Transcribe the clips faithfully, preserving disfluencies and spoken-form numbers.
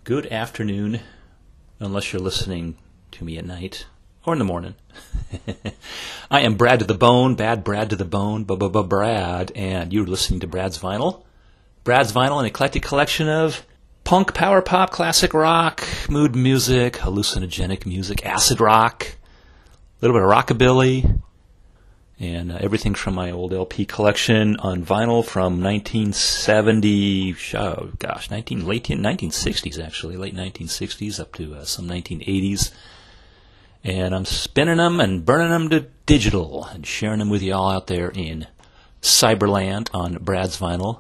Good afternoon, unless you're listening to me at night or in the morning. I am Brad to the Bone, Bad Brad to the Bone, Brad, and you're listening to Brad's Vinyl. Brad's Vinyl, an eclectic collection of punk, power pop, classic rock, mood music, hallucinogenic music, acid rock, a little bit of rockabilly, and uh, everything from my old L P collection on vinyl from nineteen seventy, oh gosh, nineteen, late nineteen sixties actually, late nineteen sixties up to uh, some nineteen eighties. And I'm spinning them and burning them to digital and sharing them with you all out there in Cyberland on Brad's Vinyl.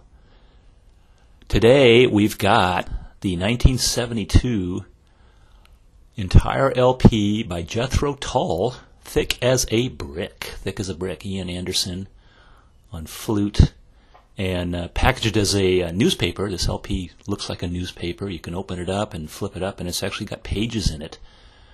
Today we've got the nineteen seventy-two entire L P by Jethro Tull, Thick as a Brick. Thick as a Brick, Ian Anderson on flute. And uh, packaged as a, a newspaper. This L P looks like a newspaper. You can open it up and flip it up, and it's actually got pages in it.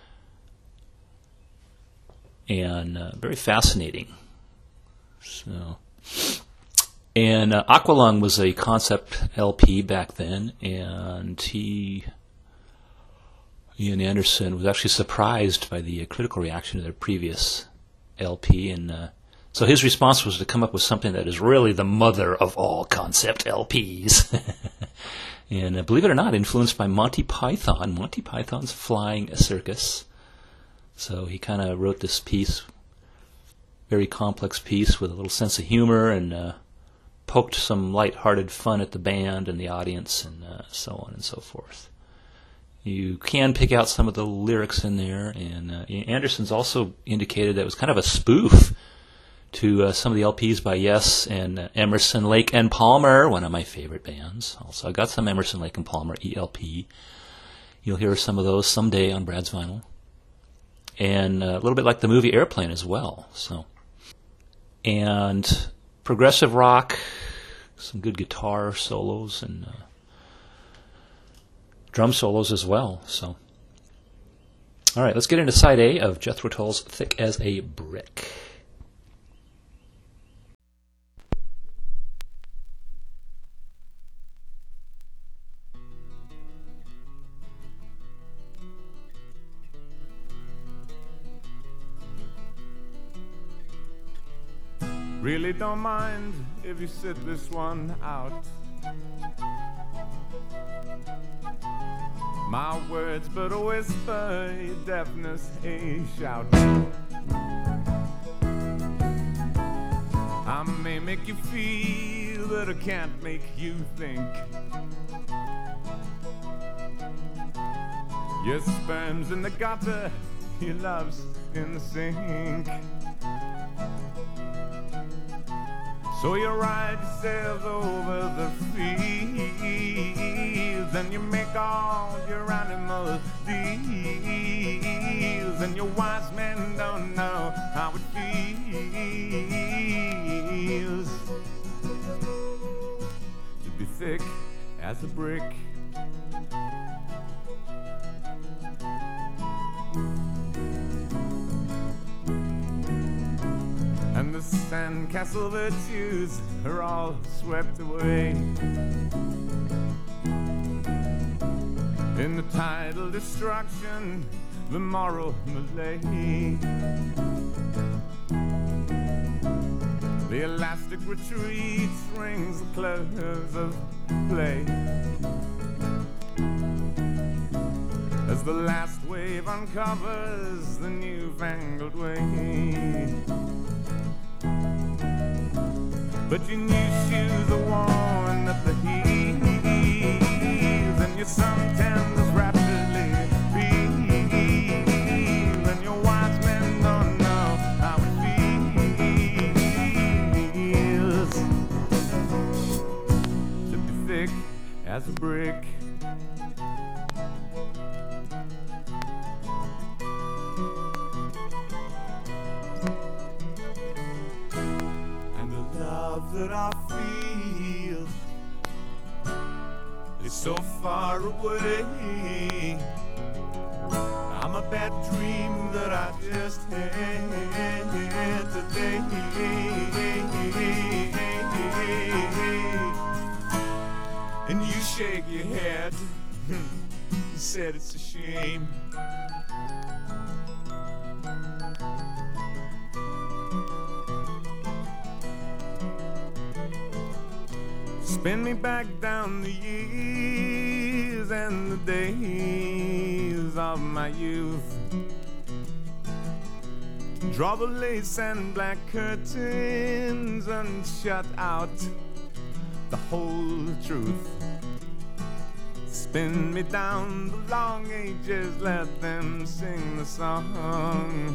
And uh, very fascinating. So, and uh, Aqualung was a concept L P back then, and he, Ian Anderson, was actually surprised by the uh, critical reaction to their previous L P, and uh, so his response was to come up with something that is really the mother of all concept L Ps. And uh, believe it or not, influenced by Monty Python, Monty Python's Flying Circus. So he kind of wrote this piece, very complex piece with a little sense of humor, and uh, poked some lighthearted fun at the band and the audience, and uh, so on and so forth. You can pick out some of the lyrics in there, and uh, Anderson's also indicated that it was kind of a spoof to uh, some of the L Ps by Yes and uh, Emerson, Lake and Palmer, one of my favorite bands. Also, I got some Emerson, Lake and Palmer E L P. You'll hear some of those someday on Brad's Vinyl. And uh, a little bit like the movie Airplane as well. So, and progressive rock, some good guitar solos, and uh, drum solos as well. So, all right, let's get into side A of Jethro Tull's Thick as a Brick. Really don't mind if you sit this one out. My words but a whisper, your deafness a shout. I may make you feel, but I can't make you think. Your sperm's in the gutter, your love's in the sink. So you ride yourselves over the fields, and you make all your animal deals, and your wise men don't know how it feels to be thick as a brick. And the sandcastle virtues are all swept away in the tidal destruction, the moral malaise. The elastic retreat rings the close of play as the last wave uncovers the newfangled way. But your new shoes are worn at the heels, and your suntans rapidly peel, and your wise men don't know how it feels to be thick as a brick. That I feel is so far away. I'm a bad dream that I just had today. And you shake your head said it's a shame. Spin me back down the years and the days of my youth. Draw the lace and black curtains and shut out the whole truth. Spin me down the long ages, let them sing the song.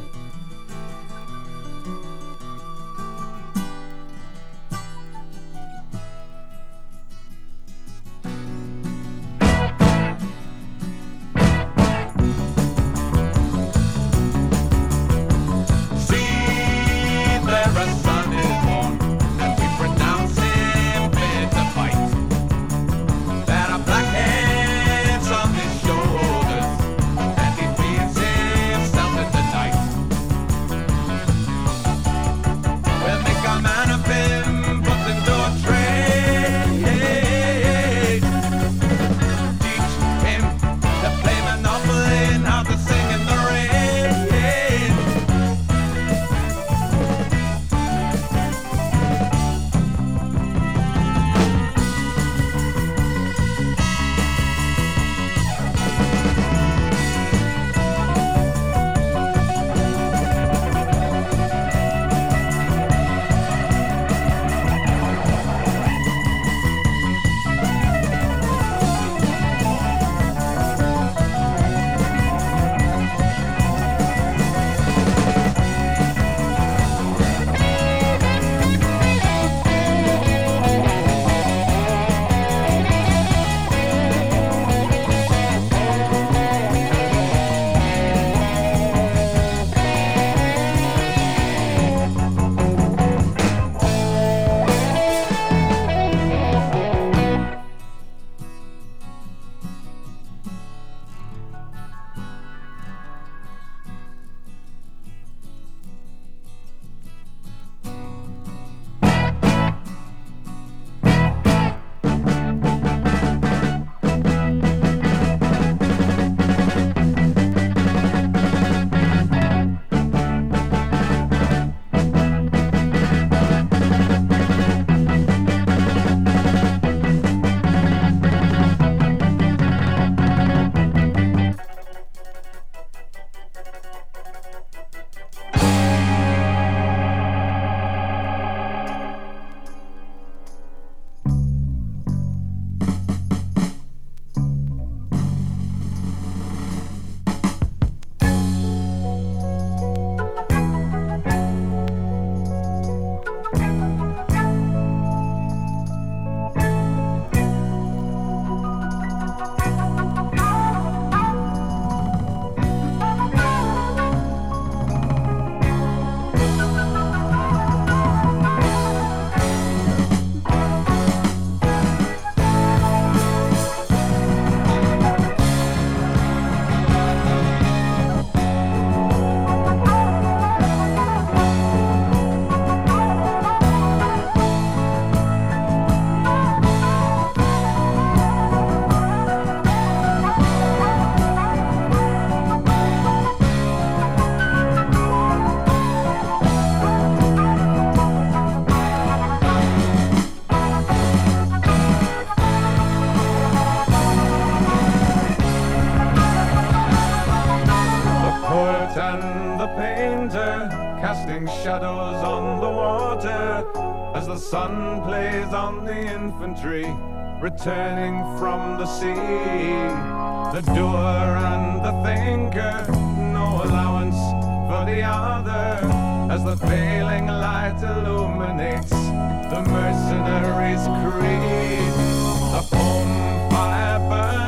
casting shadows on the water as the sun plays on the infantry returning from the sea. The doer and the thinker, no allowance for the other, as the failing light illuminates the mercenary's creed. The home fire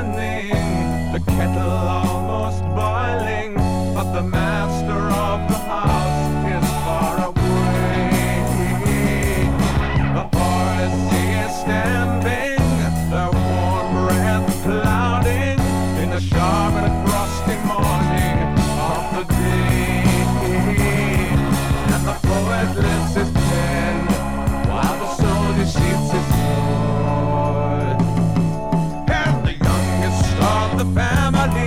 burning, the kettle almost boiling, but the master of the house is far away. The forest is stamping, their warm breath clouding in the sharp and frosty morning of the day. And the poet lifts his pen while the soldier sheathes his sword. And the youngest of the family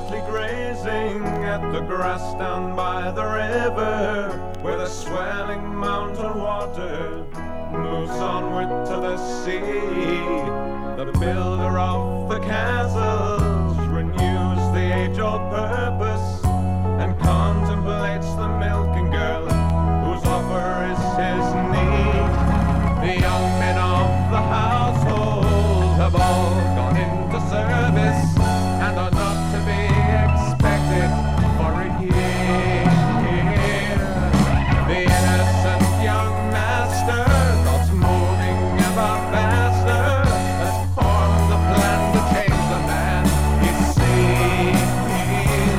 gently grazing at the grass down by the river, where the swelling mountain water moves onward to the sea. The builder of the castles renews the age-old purpose and contemplates the milking girl whose offer is his need. The young men of the household have all gone into service and are not to be expected for a year. The innocent young master, thoughts moving ever faster, has formed the plan to change the man he sees.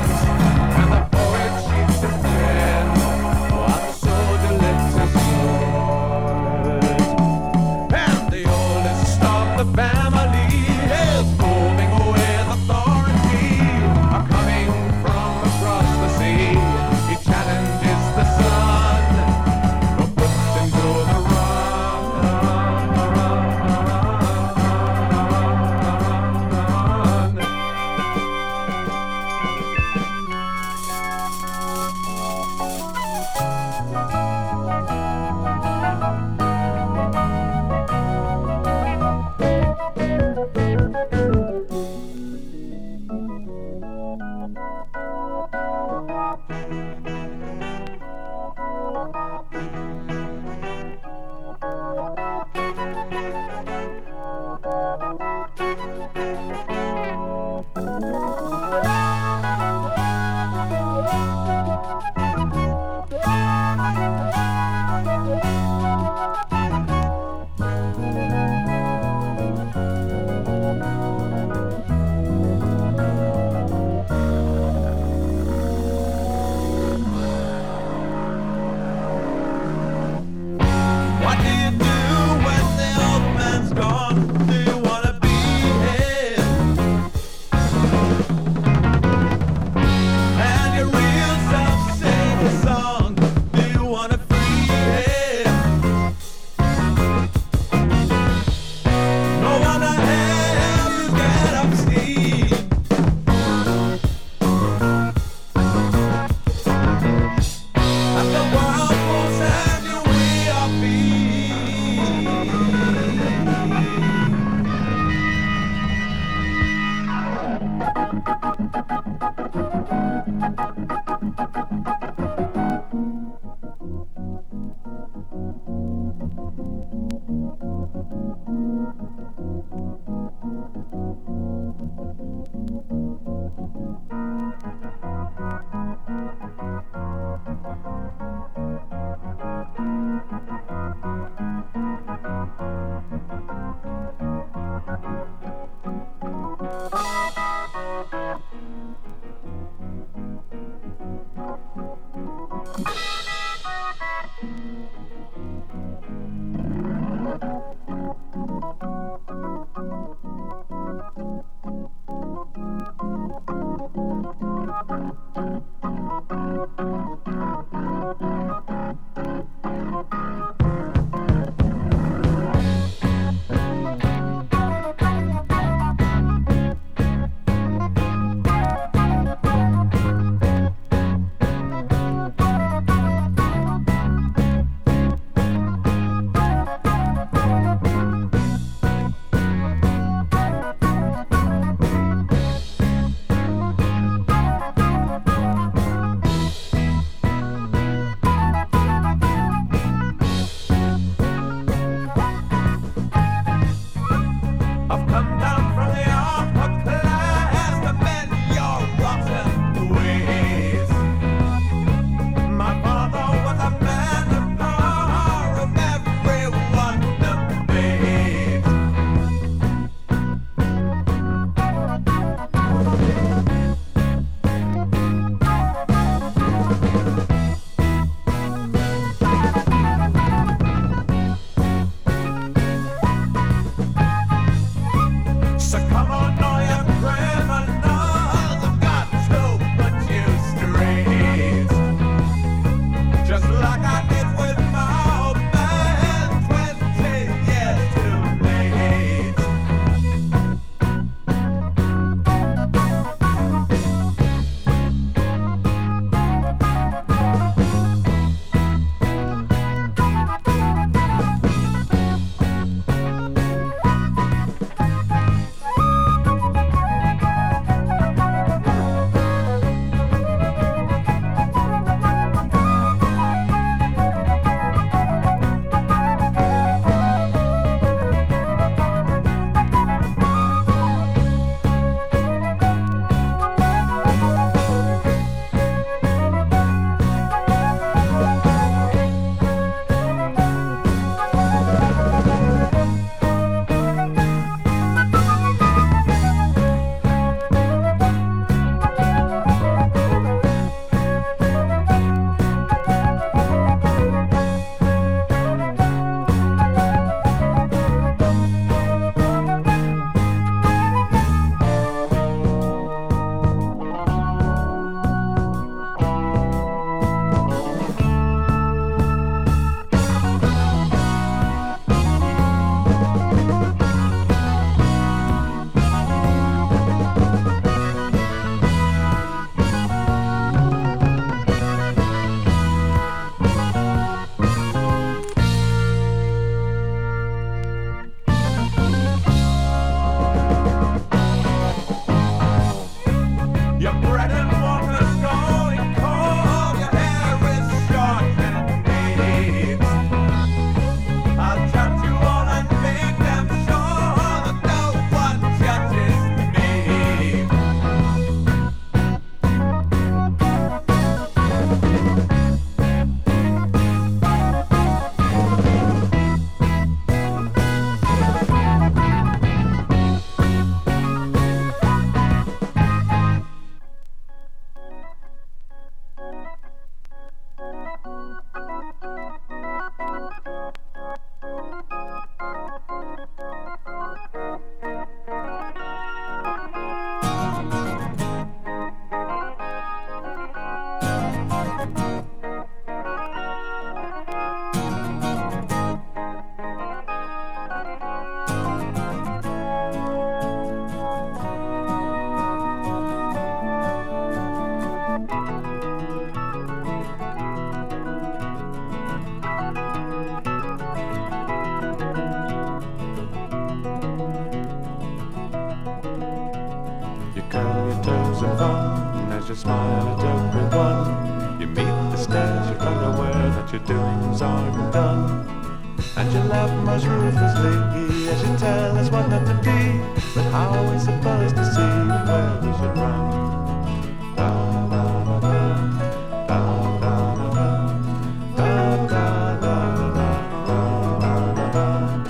fun as you smile at everyone. You meet the stares, you're unaware that your doings aren't done. And you laugh most ruthlessly as you tell us what not to be. But how are we supposed to see where we should run? Da, da, da, da, da, da, da, da, da, da, da, da, da.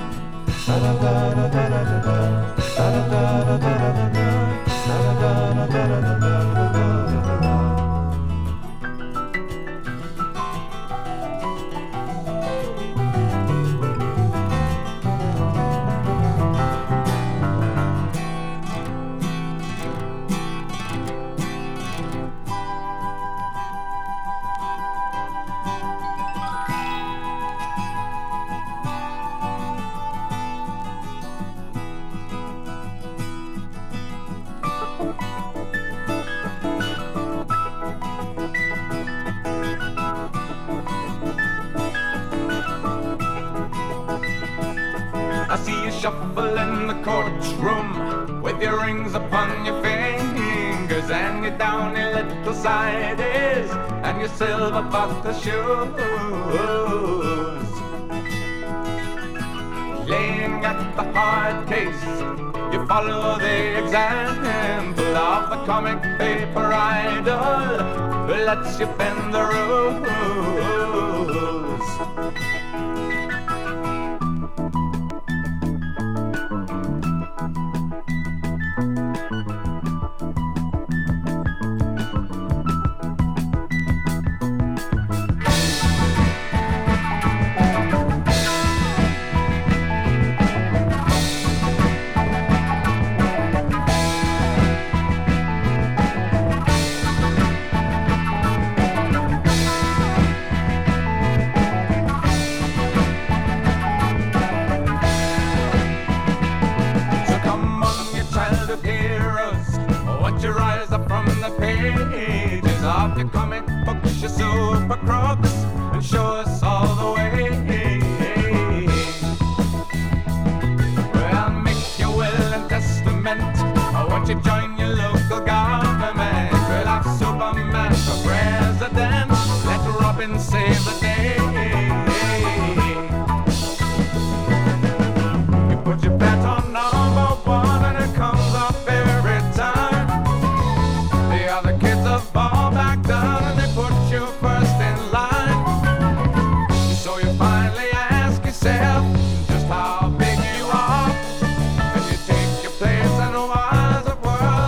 I see you shuffle in the courtroom with your rings upon your fingers and your downy little sideys and your silver buckle shoes. Playing at the hard case, you follow the example of the comic paper idol who lets you bend the rules. You rise up from the pages of your comic books, your super crooks, and show us all the way. Well, make your will and testament. I want you to join your local government. We'll have Superman for president. Let Robin save the day. You put your bet on number one and it comes up every time. Fall back down and they put you first in line. So you finally ask yourself just how big you are, and you take your place in a wiser world.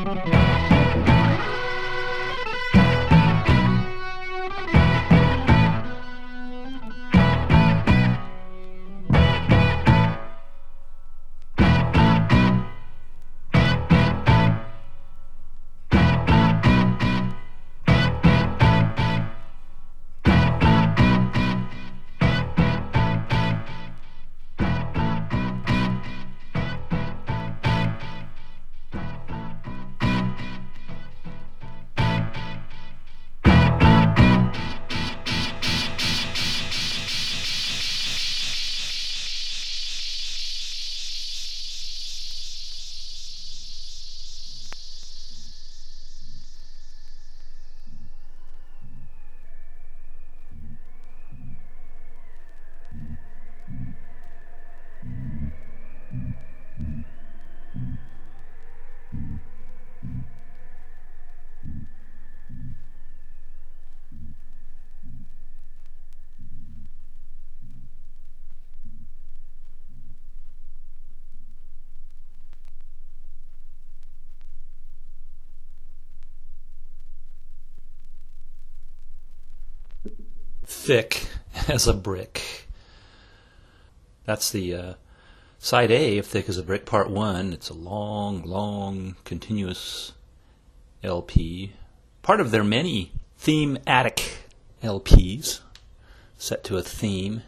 Thick as a Brick. That's the uh, side A of Thick as a Brick, part one. It's a long, long, continuous L P. Part of their many thematic L Ps, set to a theme.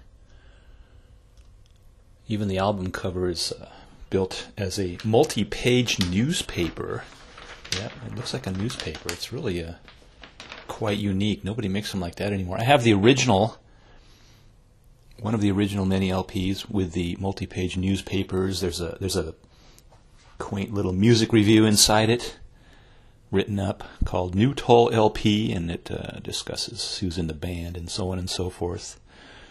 Even the album cover is uh, built as a multi-page newspaper. Yeah, it looks like a newspaper. It's really a quite unique. Nobody makes them like that anymore. I have the original, one of the original mini L Ps with the multi-page newspapers. There's a there's a quaint little music review inside it, written up, called New Toll L P, and it uh, discusses who's in the band and so on and so forth.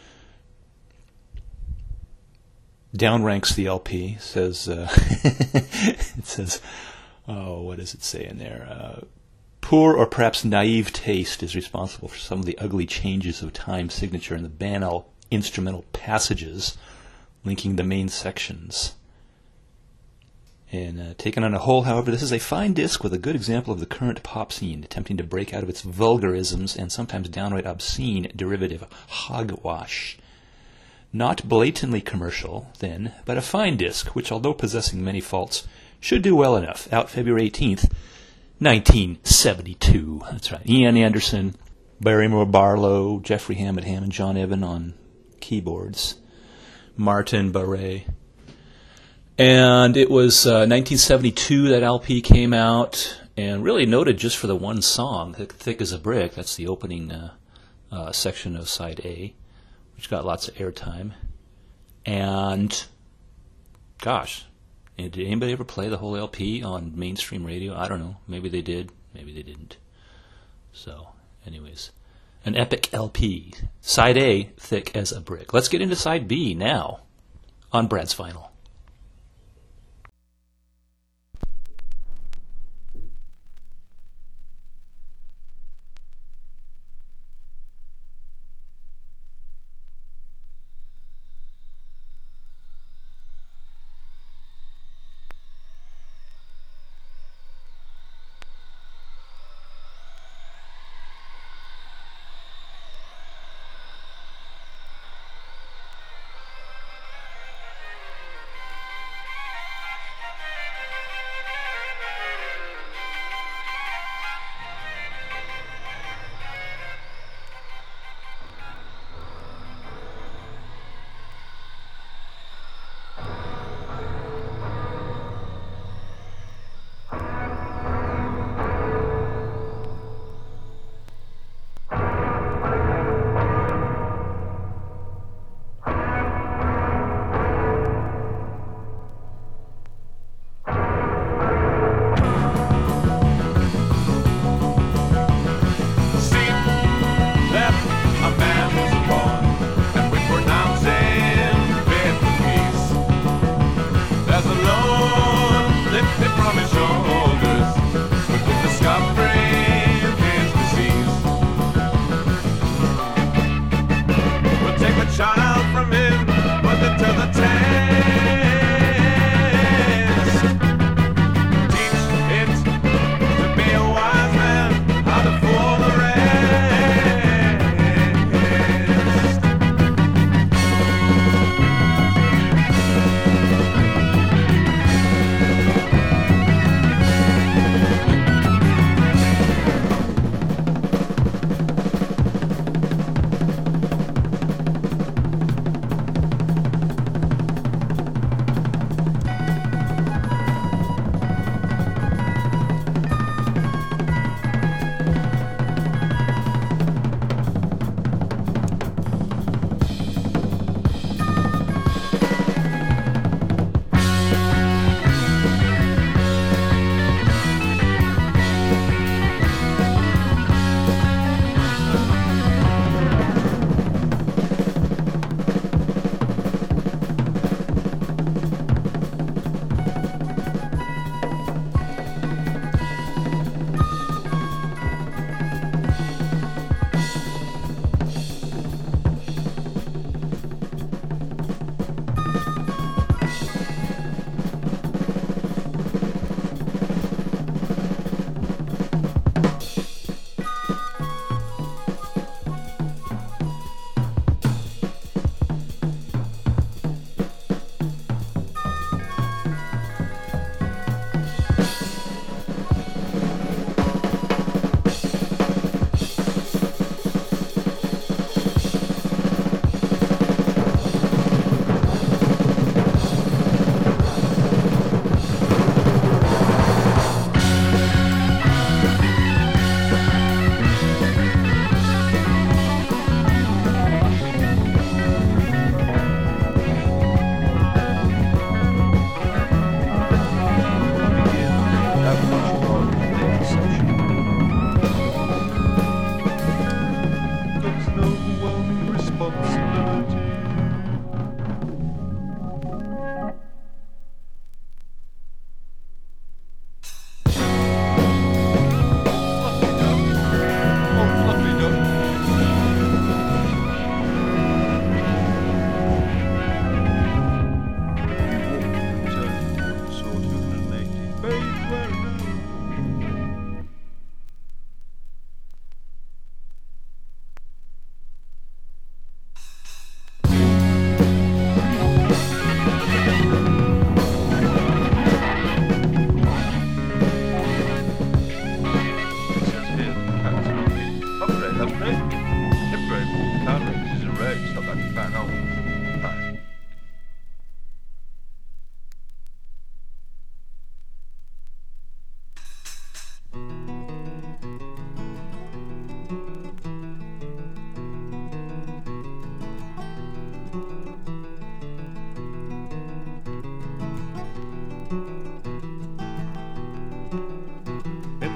Downranks the L P, says uh, it says, oh, what does it say in there? Uh, Poor or perhaps naive taste is responsible for some of the ugly changes of time signature in the banal instrumental passages linking the main sections. And uh, taken on a whole, however, this is a fine disc with a good example of the current pop scene, attempting to break out of its vulgarisms and sometimes downright obscene derivative hogwash. Not blatantly commercial, then, but a fine disc, which, although possessing many faults, should do well enough. Out February eighteenth, nineteen seventy-two. That's right. Ian Anderson, Barrymore Barlow, Jeffrey Hammond, Hammond, John Evan on keyboards, Martin Barre. And it was uh, nineteen seventy-two that L P came out, and really noted just for the one song, Thick, Thick as a Brick. That's the opening uh, uh, section of side A, which got lots of airtime. And, gosh, did anybody ever play the whole L P on mainstream radio? I don't know. Maybe they did. Maybe they didn't. So, anyways, an epic L P. Side A, Thick as a Brick. Let's get into side B now on Brad's Vinyl.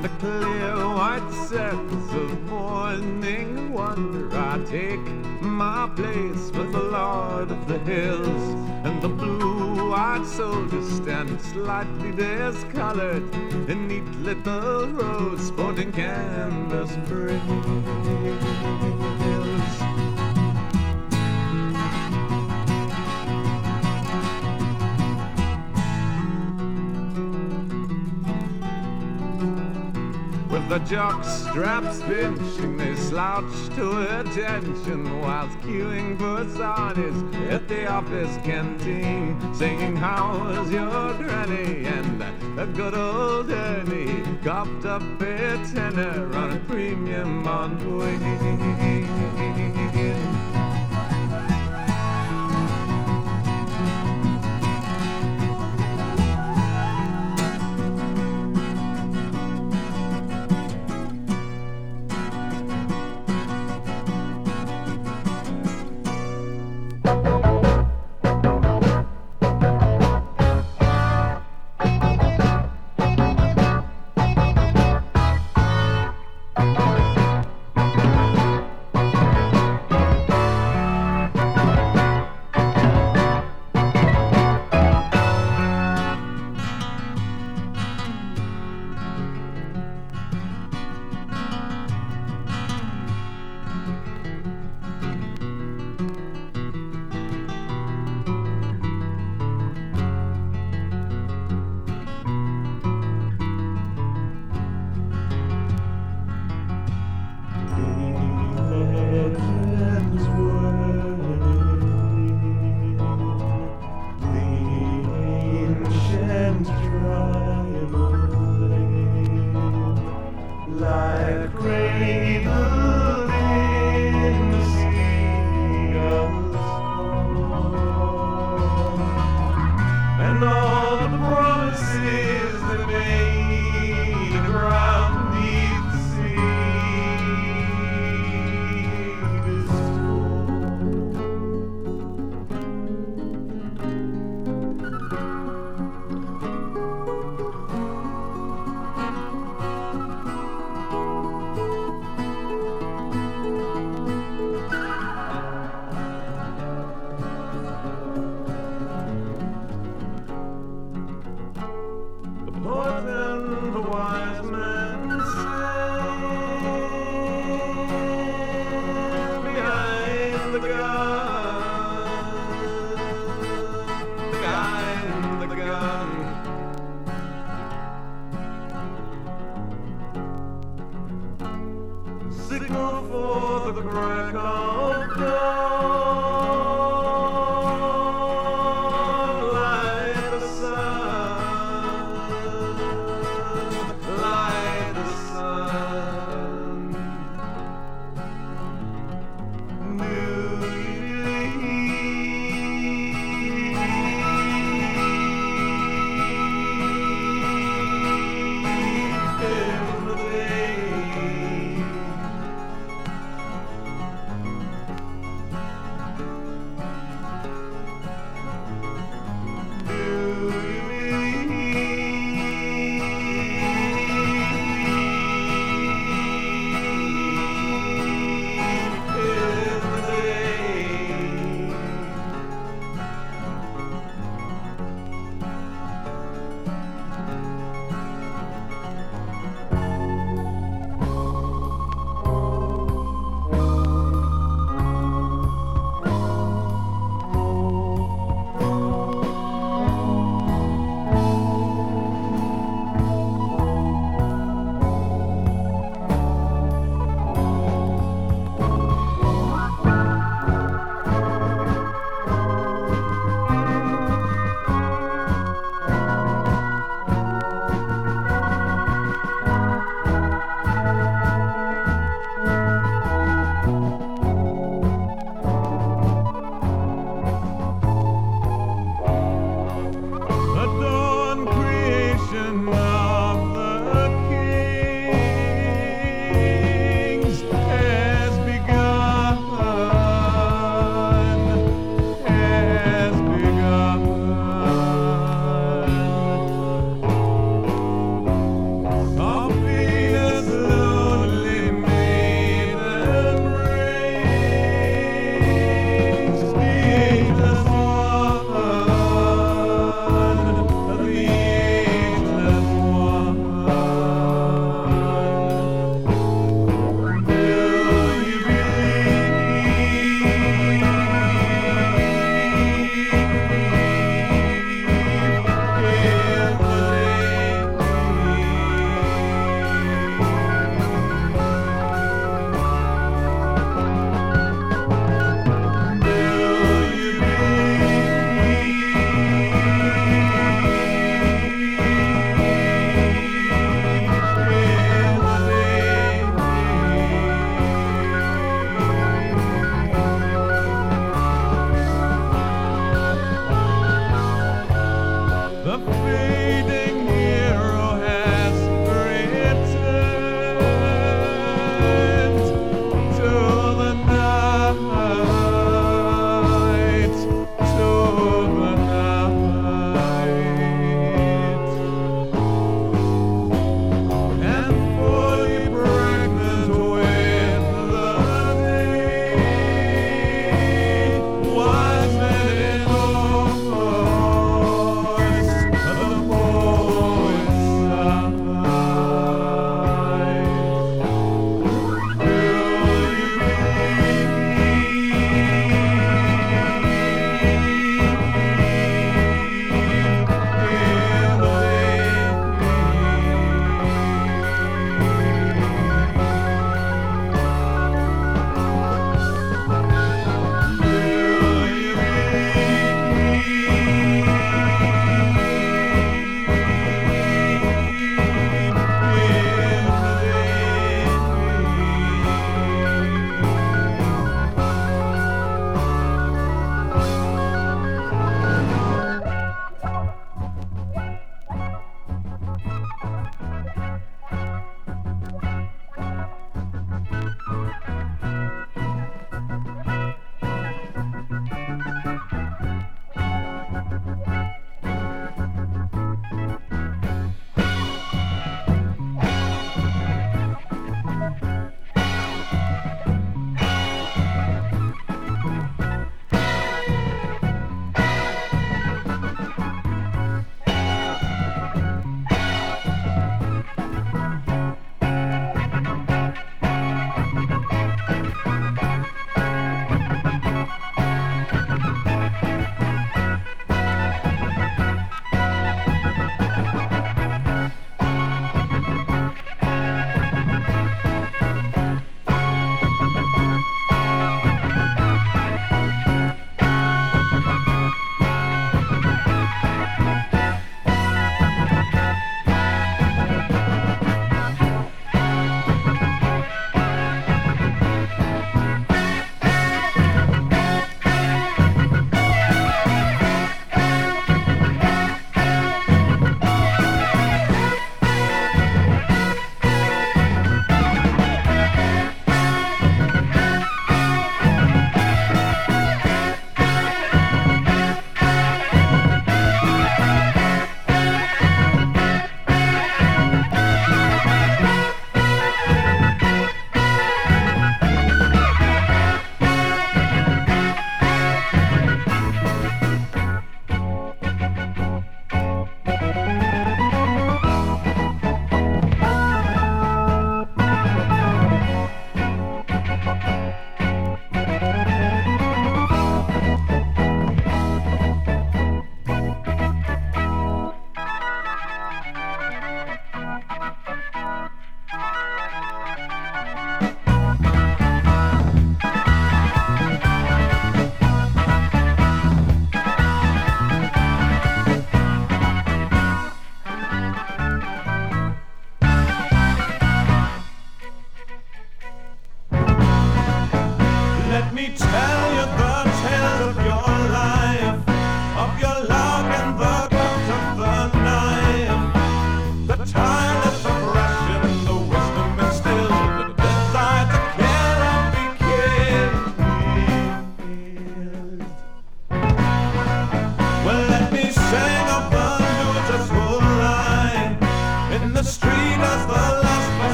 the clear white surface of morning wonder. I take my place with the Lord of the Hills, and the blue-eyed soldiers stand slightly discolored in neat little rows sporting canvas frills. With the jock straps pinching, they slouch to attention whilst queuing for sardies at the office canteen, singing "How's your granny?" and a good old Ernie copped up a tenner on a premium on wing.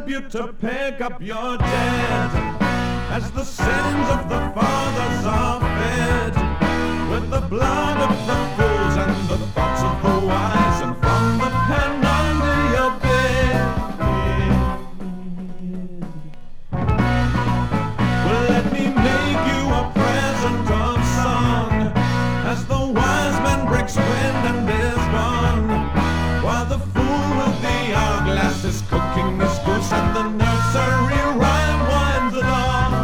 tribute to pick up your dead, as the sins of the fathers are fed with the blood of the fools and the thoughts of the wise, and from the pen under your bed. Well, let me make you a present of song, as the wise man breaks wind and is gone, while the fool with the hourglass is cooking his goose and the nursery rhyme winds along.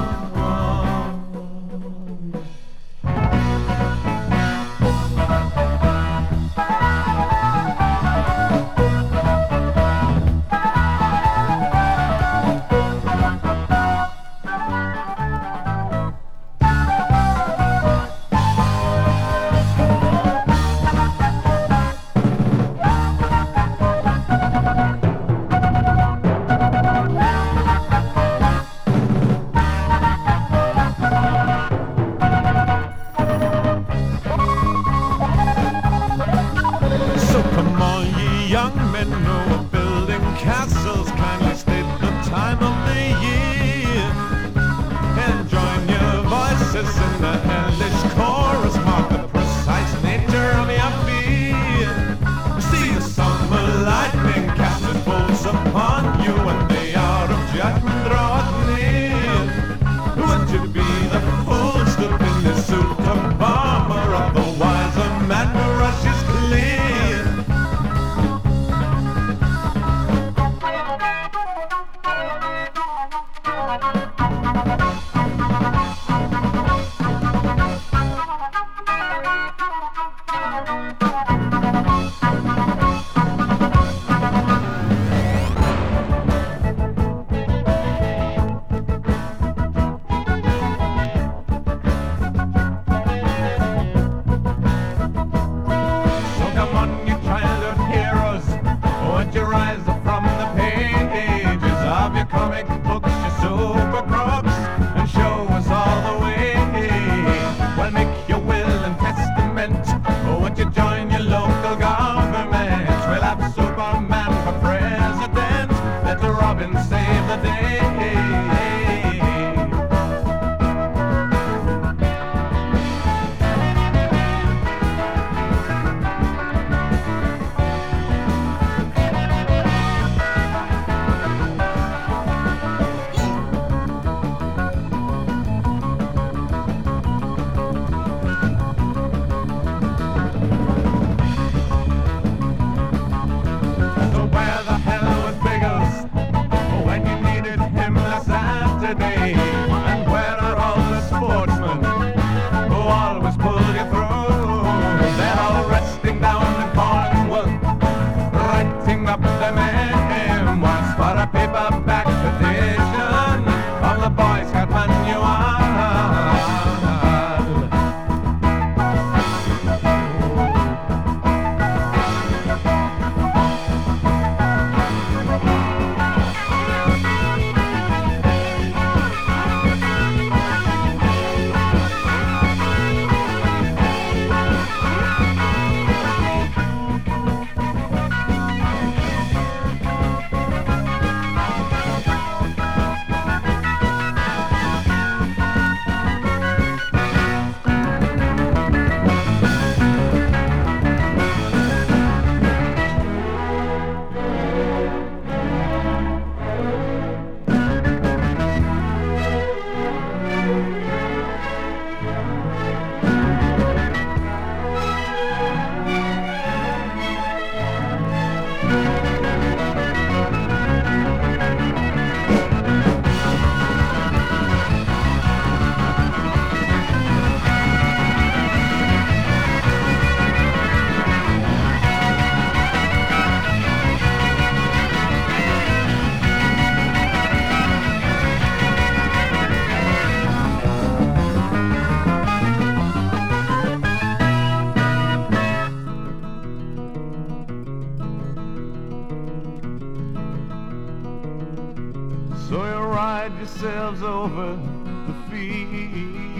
yourselves over the fields,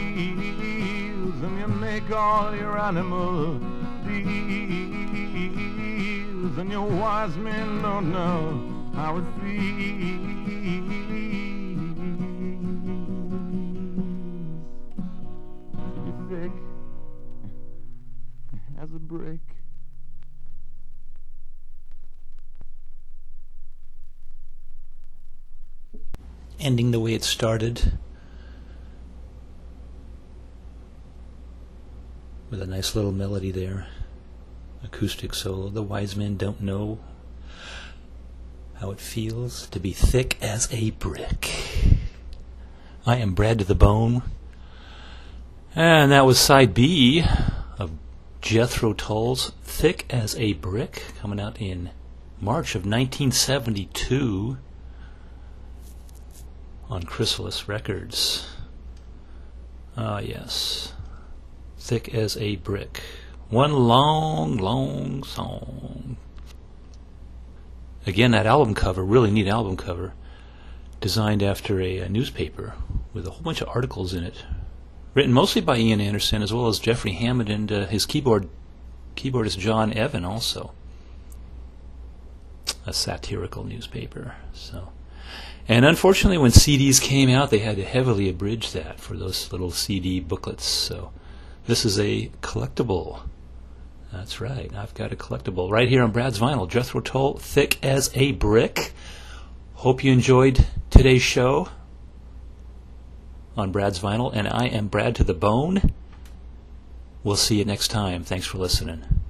and you make all your animal deals, and your wise men don't know how it feels to be thick as a brick. Ending the way it started, with a nice little melody there, acoustic solo. The wise men don't know how it feels to be thick as a brick. I am Brad to the Bone, and that was side B of Jethro Tull's Thick as a Brick, coming out in March of nineteen seventy-two on Chrysalis Records. Ah, yes. Thick as a Brick. One long, long song. Again, that album cover, really neat album cover, designed after a, a newspaper with a whole bunch of articles in it, written mostly by Ian Anderson as well as Jeffrey Hammond and uh, his keyboard keyboardist John Evan also. A satirical newspaper. So, and unfortunately, when C Ds came out, they had to heavily abridge that for those little C D booklets. So, this is a collectible. That's right. I've got a collectible right here on Brad's Vinyl. Jethro Tull, Thick as a Brick. Hope you enjoyed today's show on Brad's Vinyl, and I am Brad to the Bone. We'll see you next time. Thanks for listening.